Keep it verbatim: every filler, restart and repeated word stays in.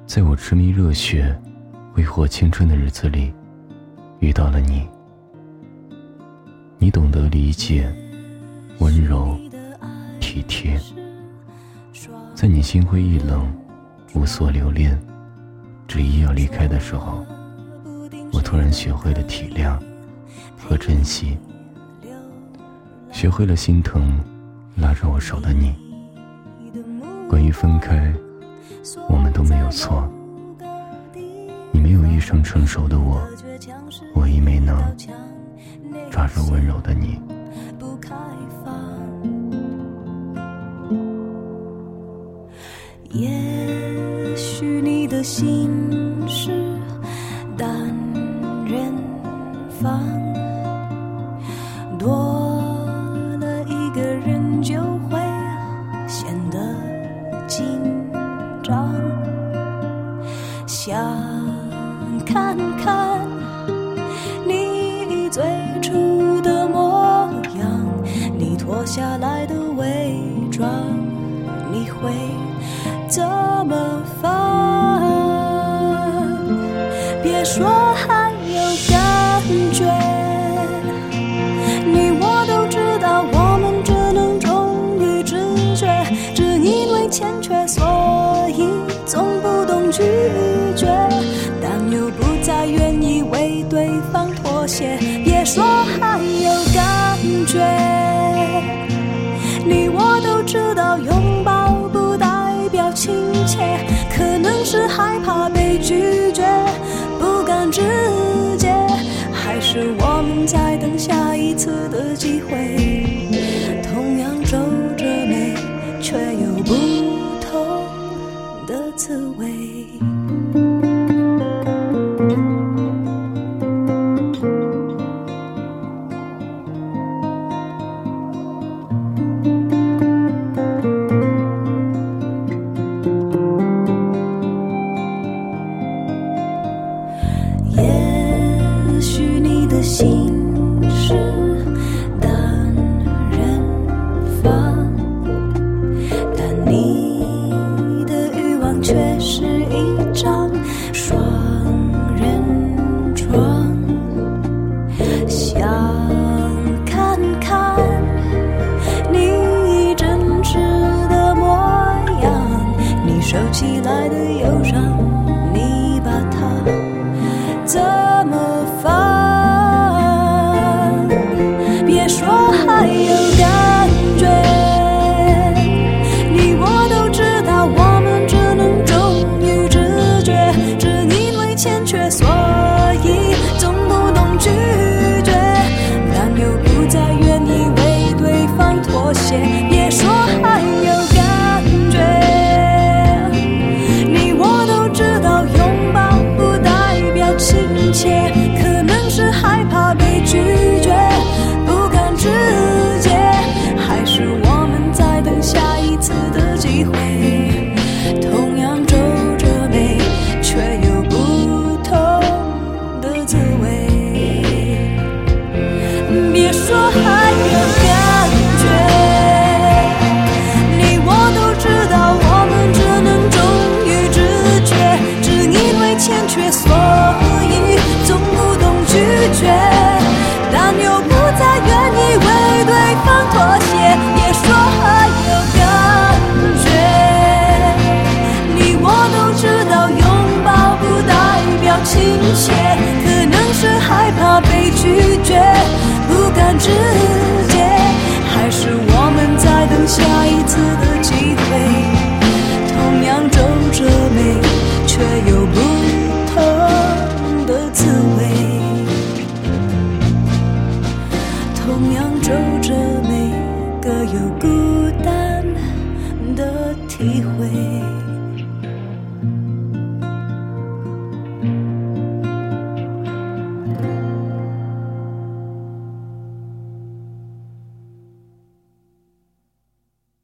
在我痴迷热血挥霍青春的日子里遇到了你，你懂得理解温柔体贴，在你心灰意冷无所留恋执意要离开的时候，我突然学会了体谅和珍惜，学会了心疼拉着我手的你。关于分开，我们都没有错，你没有遇上成熟的我，我亦没能抓住温柔的你。 也许你的心是单人房，多了一个人就会显得紧张，想看看你最初的模样，你脱下来的伪装，你会怎么放？别说还有感觉，你我都知道，我们只能忠于直觉，只因为欠缺，所以总不懂拒绝，但又不再愿意为对方妥协。别说还有感觉，你我都知道，拥抱不代表亲切，可能是害怕被拒绝，不敢直接，还是我们在等下一次的机会，同样皱着眉，却有不同的滋味。也许你的心是单人房，但你的欲望却是一张双人床，想看看你真实的模样，你收起来的忧伤，你把它怎么放？别说还有感觉，你我都知道，我们只能忠于直觉，只因为欠缺，所以总不懂拒绝，但又不再愿意为对方妥协。别说还有感觉，你我都知道，拥抱不代表亲切，可能是害怕被拒绝，不敢直接，还是我们在等下一次的机会，同样皱着眉，却有不同的滋味。别说还有感觉，你我都知道，我们只能忠于直觉，只因为欠缺，所以总不懂拒绝，但又不再愿意为对方妥协。别说还有感觉，你我都知道，拥抱不代表亲切，